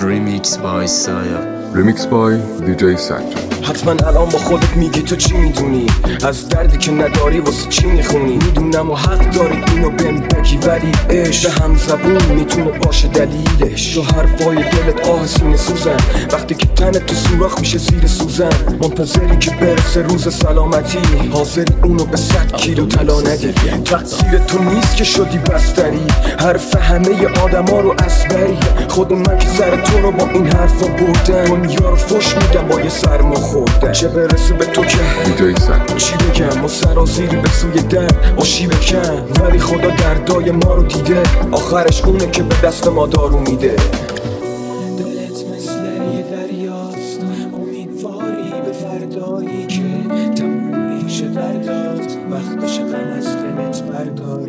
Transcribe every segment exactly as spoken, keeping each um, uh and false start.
Remix by Saya. Remix by دی جی سنجاد. حتما الان با خودت میگی تو چی میدونی از دردی که نداری واسه چی میخونی. میدونم و حق داری اینو بهم بگی، ولی عشق به هم زبون میتونه باشه دلیلش. تو حرفای دلت آه سینه سوزن وقتی که تنت تو سوراخ میشه زیر سوزن. منتظری که برسه روز سلامتی، حاضری اونو به صد کیلو طلا ندی. تقصیر تو نیست که شدی بستری، حرف همه آدما رو اسبری. خود من که سر تو رو با این حرفا بردم، دنیا رو فش میدم با یه سرما خوردن. چه برسه به تو که دی جی سنجاد. چی بگم و سرازیری به سوی در باشی بکن، ولی خدا دردای ما رو دیده. آخرش اونه که به دست ما دارو میده. دلت مثل یه دریاست، امیدواری به فردایی که تموم میشه دردات، وقتش غم از دلت برداری.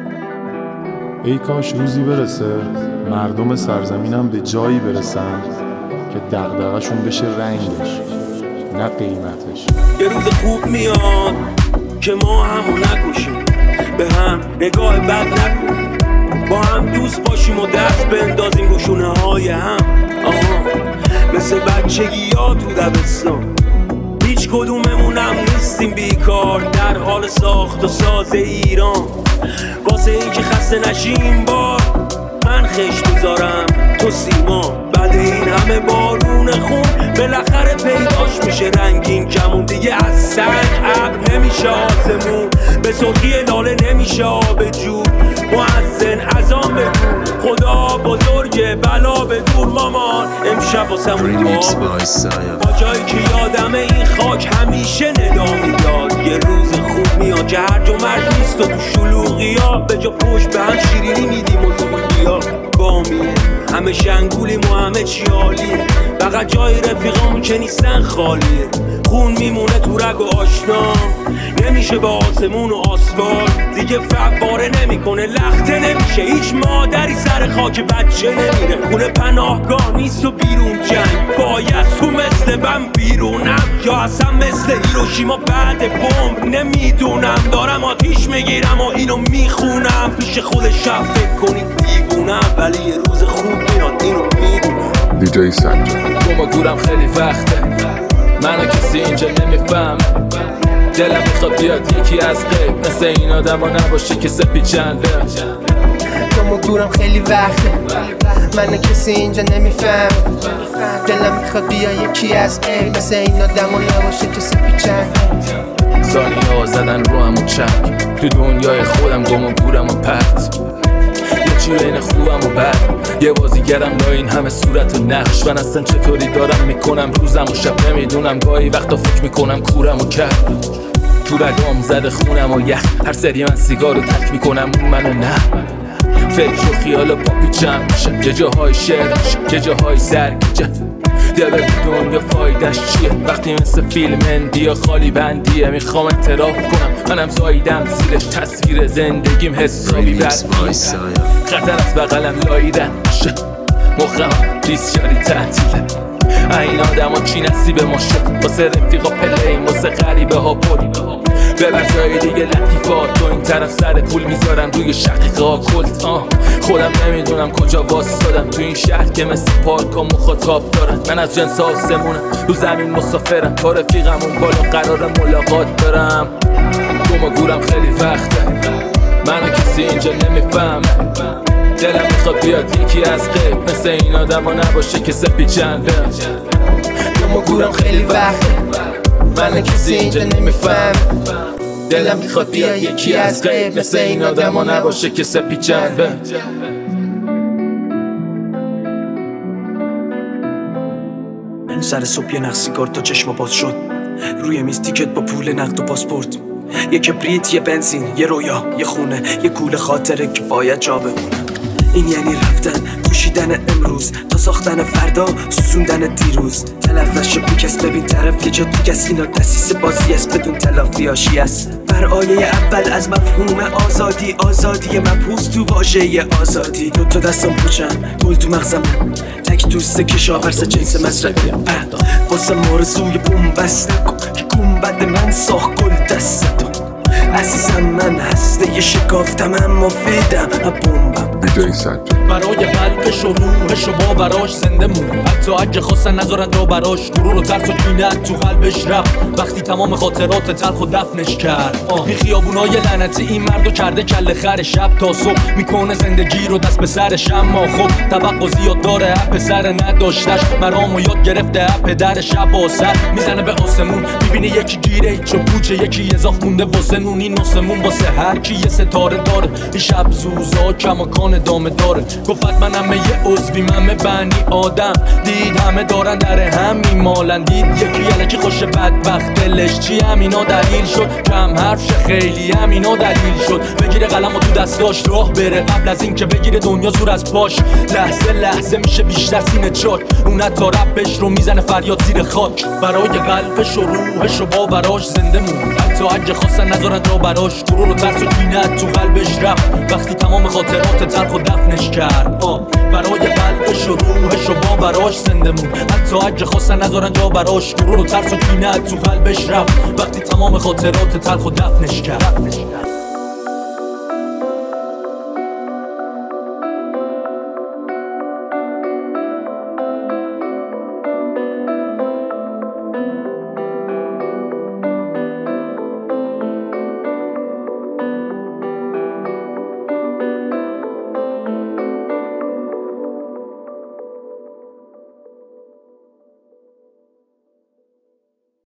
ای کاش روزی برسه مردم سرزمینم به جایی برسن که دغدغه‌شون بشه رنگش نه قیمتش. یه روز خوب میاد که ما همو نکشیم، به هم نگاه بد نکنیم، با هم دوست باشیم و دست بندازیم گوشونه های هم. آها مثل بچگی ها تو دبستان، هیچ کدوممونم نیستیم بیکار در حال ساخت و ساز ایران. واسه این که خسته نشیم بار من خش میذارم تو سیما. بعد این همه بارون خون بالاخره پیداش میشه رنگین کمون. دیگه از سنگ ابر نمیشه آسمون، به سرخی لاله نمیشه آب جود. مؤذن اذان بگو خدا بزرگه بلا به دور مامان. امشب واسمون Remix by Saya. تا جایی که یادم این خاک همیشه ندا میداد. یه روز خوب میاد که هرج و مرج نیست و تو شلوغی ها به جا پشت به هم شیرینی میدیم و زودی ها بامیه. همه شنگولیم و همه چی عالیه، فقط جای رفیقامون که نیستن خالیه. خون میمونه تو رگ و آشنا، نمیشه به آسمون و آسفالت. دیگه فواره نمیکنه لخته نمیشه، هیچ مادری سر خاک بچه نمیره. خونه پناهگاه نیست و بیرون جنگ، باید تو مثل من بیرونم یا اصلا مثل هیروشیما بعد بمب. نمیدونم دارم آتیش میگیرم و اینو میخونم، پیش خود شب فکر کنید دیوونم، ولی یه روز خوب میاد اینو میدونم. دی جی سنجاد. گم و گورم خیلی وقته، منو کسی اینجا نمیفهم. دلم میخواد بیاد یکی از غیب مثل این آدم ها نباشه که سپی چنده. گم و گورم خیلی وقته، منو کسی اینجا نمیفهم. دلم میخواد بیاد یکی از غیب مثل این آدم ها نباشه که سپی چنده. ثانیه ها زدن رو هم و چنگ، تو دنیای خودم گم و گورم و پرت. یه چی بین خوبم و بد، یه بازیگرم لا این همه صورت و نقش. من اصلا چطوری دارم میکنم روزم و شب نمیدونم. گاهی وقتا فکر میکنم کورم و کرد، تو رگام زده خونم و یخ. هر سری من سیگار رو تک میکنم اون منو نه. فکر و خیال و پاپیچم میشه، یه جاهای شعر میشه یه جاهای سرگیجه. دبر دنیا فایدش چیه وقتی مثل فیلم اندیا خالی بندیه. میخوام اعتراف کنم منم زاییدم زیرش، تصویر زندگیم حسابی بدیه. خطر از بغلم لاییدن میشه، مخم ریسیاری تعطیله. این آدم ها چی نصیب ما شد، واسه رفیقا پلیم واسه غریبه ها پول. ببر جای دیگه لطیفات، تو این طرف سر پول میذارم روی شقیقه ها کلت. آه خودم نمیدونم کجا واسدادم تو این شهر که مثل پارک ها مخاطب دارن. من از جنس آسمونم رو زمین مسافرم، تا رفیقم اون بالا قرار ملاقات دارم. گم و گورم خیلی وقته، منو کسی اینجا نمیفهم. دلم میخواد بیاد یکی از غیب مثل این آدم ها نباشه که سپی چنده. گم و گورم خیلی وقته، منو کسی اینجا نمیفهم. دلم میخواد بیاد یکی از غیب مثل این آدم ها نباشه که سپی چنده. سر صبح یه نخ سیگار تا چشم باز شد، روی میز تیکت با پول نقد و پاسپورت. یه کبریت، یه بنزین، یه رویا، یه خونه، یه کوله خاطره که باید جا بمونه. این یعنی رفتن، پوشیدن امروز تا ساختن فردا، سوزوندن دیروز. تلفظ شو کس ببین طرف یه جا تو کس، اینا دستیس بازی است بدون تلافی هاشی است. بر آیه اول از مفهوم آزادی، آزادی مبحوث تو واژه آزادی. دو تا دستم پوچم، گل تو مغزم، تک دوست کشاورز جنس مصرفی. واسه مرزوی بومبست نکن که گنبد من ساخت گل دستتون. عزیزم من هسته یه شکافتم اما فیدم بومبم. دیجی سجاد. برای قلبش و روحش و باوراش زنده مون، حتی اگه خواستن نذارن را براش. غرور و ترس و کینت تو قلبش رفت وقتی تمام خاطرات تلخ و دفنش کرد. این خیابونای لعنتی این مردو کرده کله خر، شب تا صبح میکنه زندگی رو دست به سرش. اما خب توقع زیاد داره، اپ سر نداشتش مرامو یاد گرفته، اپ در شب آسر میزنه به آسمون، میبینه یکی گیره ایچ و پوچه، یکی اضاف مونده واسه نون. این نسمون واسه هر کی یه ستاره داره، این شب زوزا کماکان دامه داره. گفت منم یه عضوی من بنی آدم، دید همه دارن در هم میمالن، دید یکی الکی خوش بدبخت دلش چی، همینا دلیل شد کم حرف شه، خیلی همینا دلیل شد بگیره قلم و تو دستاش راه بره، قبل از این که بگیره دنیا زور از پاش. لحظه لحظه میشه بیشتر سینه چاک، اون حتی رپش رو میزنه فریاد زیر خاک. برای قلبش و روحش و باوراش زنده مون، حتی اگه خواستن نذارن را براش. غرور و ترس و کینت تو قلبش رفت وقتی تمام خاطرات تلخ و دفنش کرد. آه. برای قلبش و روحش و باوراش زنده مون، حتی اگه خواستن نذارن جا براش. غرور و ترس و کینت تو قلبش رفت وقتی تمام خاطرات تلخ و دفنش کرد.